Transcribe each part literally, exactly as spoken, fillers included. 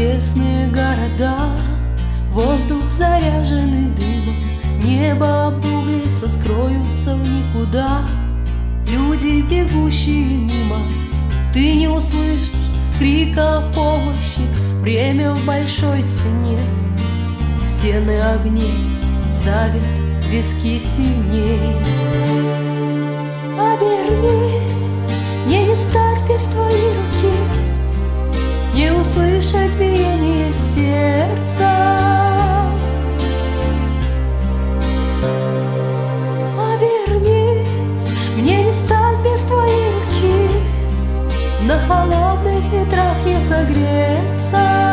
Тесные города, воздух заряженный дымом, небо обуглится, скроются в никуда. Люди, бегущие мимо, ты не услышишь крика о помощи. Время в большой цене, стены огней сдавят виски сильней. Обернись, мне не стать без твоей руки, не услышать биение сердца. Обернись, мне не стать без твоей руки, на холодных ветрах не согреться.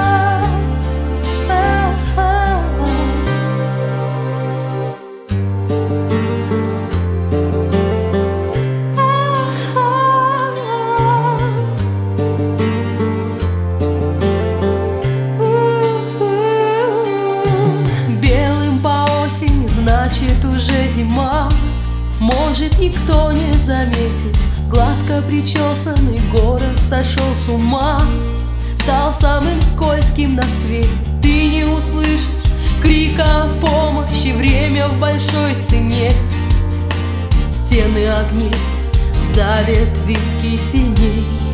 Значит, уже зима, может, никто не заметит. Гладко причесанный город сошел с ума, стал самым скользким на свете. Ты не услышишь крика о помощи, время в большой цене. Стены огней сдавят виски синей.